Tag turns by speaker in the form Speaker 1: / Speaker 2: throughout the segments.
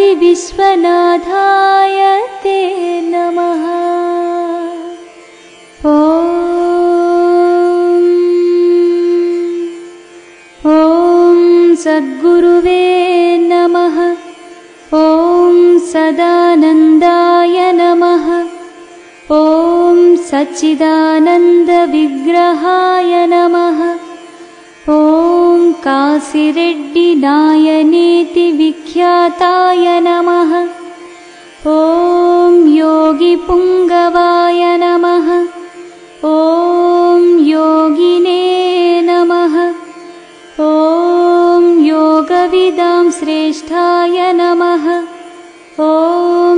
Speaker 1: विश्वनाथाय ते नमः। ॐ सद्गुरुवे नमः। ॐ सदानन्दाय नमः। ॐ सच्चिदानन्दविग्रहाय नमः। ॐ कासिरेड्डी नायनेति विख्याताय नमः। ॐ योगिपुङ्गवाय नमः। ॐ योगिने नमः। ॐ योगविदां श्रेष्ठाय नमः। ॐ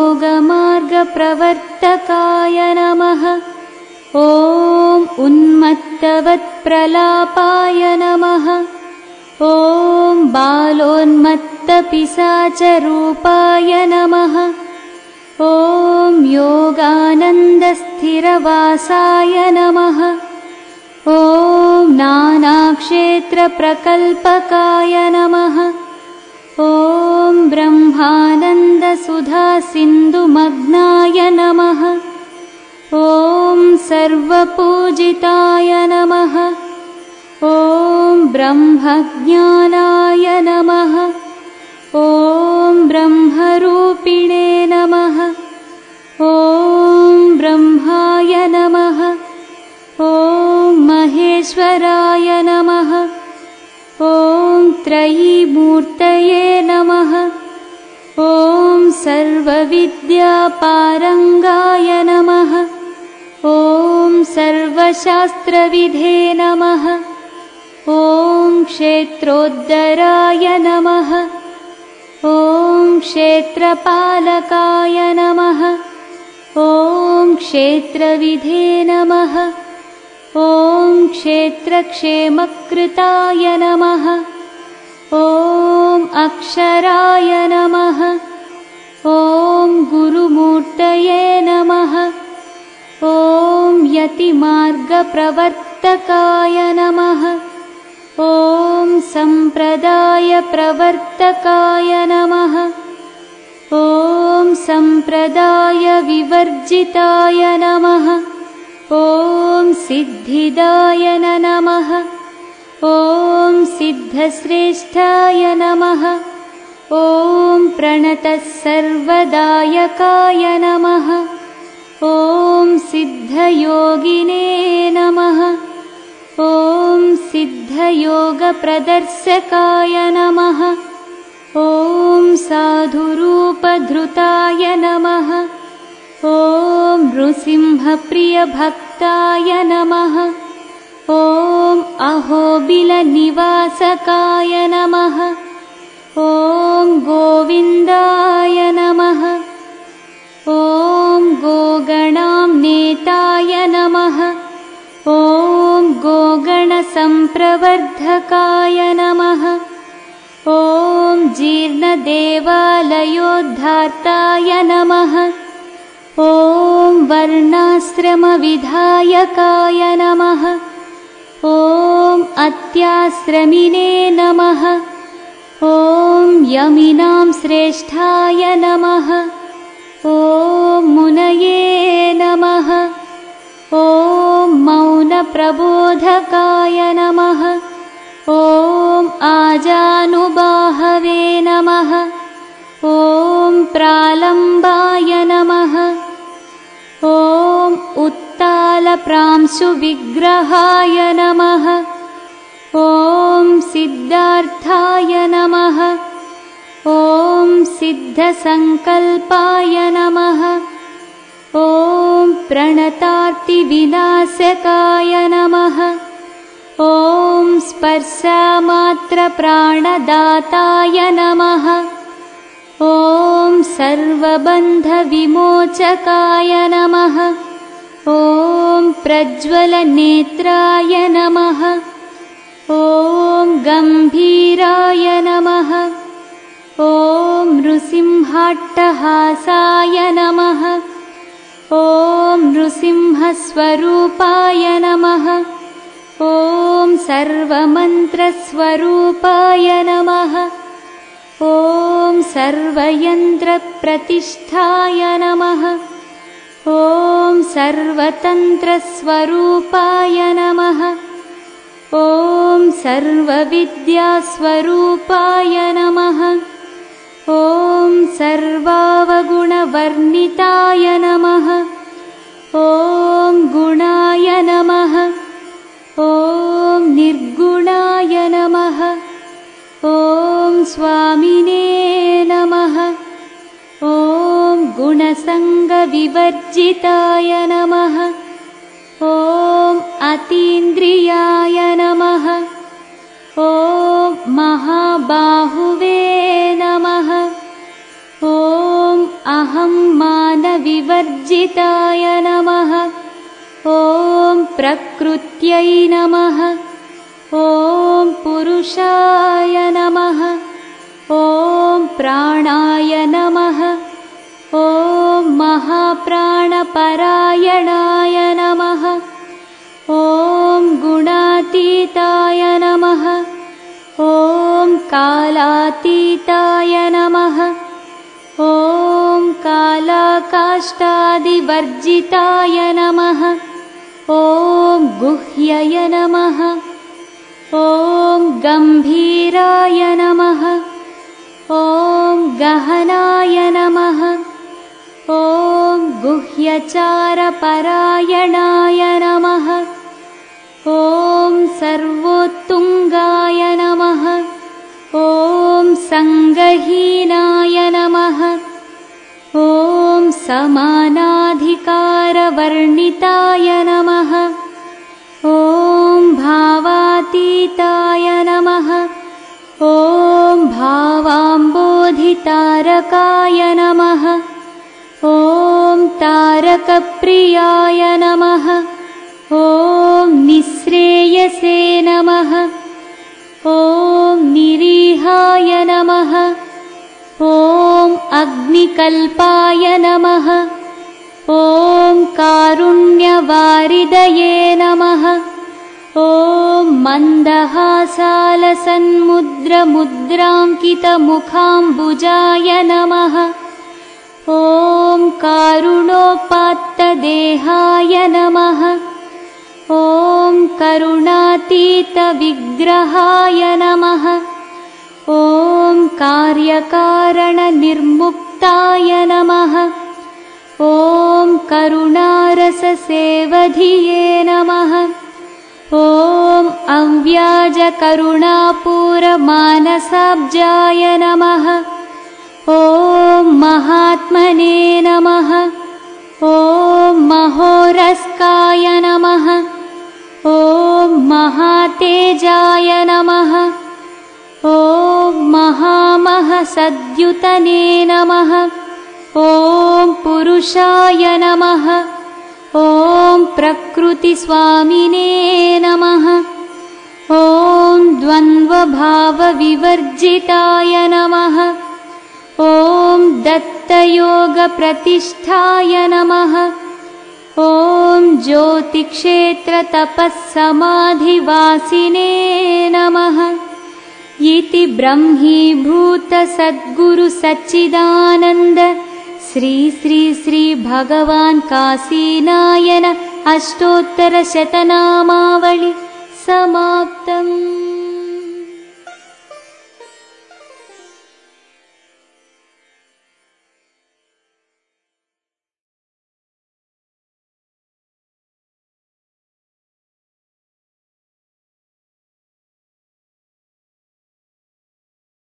Speaker 1: योगमार्गप्रवर्तकाय नमः। ॐ उन्मत्तवत्प्रलापाय नमः। ॐ बालोन्मत्तपिशाचरूपाय नमः। ॐ योगानन्दस्थिरवासाय नमः। ॐ नानाक्षेत्रप्रकल्पकाय नमः। ॐ ब्रह्मानन्दसुधासिन्धुमग्नाय नमः। ॐ सर्वपूजिताय नमः। ॐ ब्रह्मज्ञानाय नमः। ॐ ब्रह्मरूपिणे नमः। ॐ ब्रह्माय नमः। ॐ महेश्वराय नमः। ॐ त्रयीमूर्तये नमः। ॐ सर्वविद्यापारंगाय नमः। ॐ सर्वशास्त्रविधे नमः। ॐ क्षेत्रोद्धराय नमः। ॐ क्षेत्रपालकाय नमः। ॐ क्षेत्रविधे नमः। ॐ क्षेत्रक्षेमकृताय नमः। ॐ अक्षराय नमः। ॐ गुरुमूर्तये नमः। ॐ यतिमार्गप्रवर्तकाय नमः। ॐ सम्प्रदायप्रवर्तकाय नमः। ॐ सम्प्रदायविवर्जिताय नमः। ॐ सिद्धिदाय नमः। ॐ सिद्धश्रेष्ठाय नमः। ॐ प्रणतसर्वदायकाय नमः। ॐ सिद्धयोगिने नमः। ॐ सिद्धयोगप्रदर्शकाय नमः। ॐ साधुरूपधृताय नमः। ॐ नृसिंहप्रियभक्ताय नमः। ॐ अहोबिलनिवासकाय नमः। ॐ गोविन्दाय नमः। ॐ गोगणाम्नेताय नमः। ॐ गोगणसम्प्रवर्धकाय नमः। ॐ जीर्णदेवालयोद्धार्ताय नमः। ॐ वर्णाश्रमविधायकाय नमः। ॐ अत्याश्रमिने नमः। ॐ यमिनां श्रेष्ठाय नमः। ॐ मुनये नमः। ॐ मौनप्रबोधकाय नमः। ॐ आजानुबाहवे नमः। ॐ प्रालम्बाय नमः। ॐ उत्तालप्रांशुविग्रहाय नमः। ॐ सिद्धार्थाय नमः। ॐ सिद्धसंकल्पाय नमः। ॐ प्रणतार्तिविनाशकाय नमः। ॐ स्पर्शमात्रप्राणदाताय नमः। ॐ सर्वबन्धविमोचकाय नमः। ॐ प्रज्वलनेत्राय नमः। ॐ गम्भीराय नमः। ॐ नृसिंहाट्टहासाय नमः। ॐ नृसिंहस्वरूपाय नमः। ॐ सर्वमन्त्रस्वरूपाय नमः। ॐ सर्वयन्त्रप्रतिष्ठाय नमः। ॐ सर्वतन्त्रस्वरूपाय नमः। ॐ सर्वविद्यास्वरूपाय नमः। ॐ सर्वावगुणवर्णिताय नमः। ॐ गुणाय नमः। ॐ निर्गुणाय नमः। ॐ स्वामिने नमः। ॐ गुणसङ्गविवर्जिताय नमः। ॐ अतीन्द्रियाय नमः। ॐ महाबाहुवे नमः। ॐ अहं मानविवर्जिताय नमः। ॐ प्रकृत्यै नमः। ॐ पुरुषाय नमः। ॐ प्राणाय नमः। ॐ महाप्राणपरायणाय नमः। ॐ गुणातीताय नमः। ॐ कालातीताय नमः। ॐ कालाकाष्ठादिवर्जिताय नमः। ॐ गुह्यय नमः। ॐ गम्भीराय नमः। ॐ गहनाय नमः। ॐ गुह्यचारपरायणाय नमः। ॐ सर्वोत्तुङ्गाय नमः। ॐ सङ्गहीनाय नमः। ॐ समानाधिकारवर्णिताय नमः। ॐ भावातीताय नमः। ॐ भावाम्बोधितारकाय नमः। ॐ तारकप्रियाय नमः। ॐ निःश्रेयसे नमः। ॐ निरीहाय नमः। ॐ अग्निकल्पाय नमः। ॐ कारुण्यवारिदये नमः। ॐ मन्दहासालसन्मुद्रमुद्राङ्कितमुखाम्बुजाय नमः। ॐ कारुणोपात्तदेहाय नमः। ॐ करुणातीतविग्रहाय नमः। ॐ कार्यकारणनिर्मुक्ताय नमः। ॐ करुणारससेवधिये नमः। ॐ अव्याजकरुणापूरमानसाब्जाय नमः। ॐ महात्मने नमः। ॐ महोरस्काय नमः। ॐ महातेजाय नमः। ॐ महामहसद्युतने नमः। ॐ पुरुषाय नमः। ॐ प्रकृतिस्वामिने नमः। ॐ द्वन्द्वभावविवर्जिताय नमः। ॐ दत्तयोगप्रतिष्ठाय नमः। ॐ ज्योतिक्षेत्रतपःसमाधिवासिने नमः। इति ब्रह्मीभूतसद्गुरुसच्चिदानन्द श्री श्री श्री भगवान् काशीनायन अष्टोत्तरशतनामावळि समाप्तम्।